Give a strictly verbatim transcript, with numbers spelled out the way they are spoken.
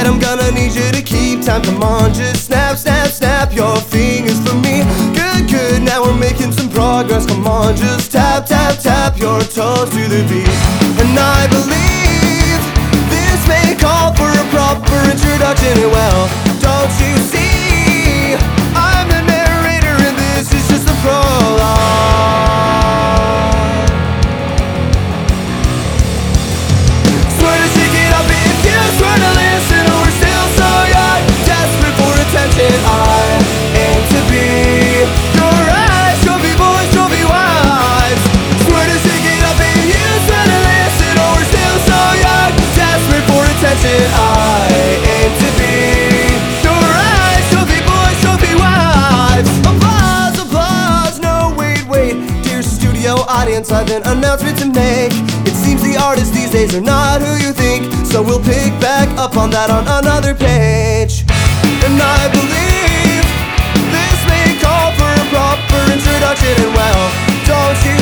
I'm gonna need you to keep time. Come on, just snap, snap, snap your fingers for me. Good, good, now we're making some progress. Come on, just tap, tap, tap your toes to the beat. And I believe this may call for a proper introduction. And well, don't you see, I'm the narrator and this is just the prologue. Swear to shake it up if you swear to listen. Oh, we're still so young, desperate for attention. I aim to be your eyes, trophy boys, trophy wives. Swear to shake it up if you swear to listen. Oh, we're still so young, desperate for attention. I aim to be your eyes, trophy boys, trophy wives. Applause, applause, no wait, wait. Dear studio audience, I've an announcement to make. It seems the artists these days are not who you think, so we'll pick back up on that on another page. And I believe this may call for a proper introduction. And well, don't you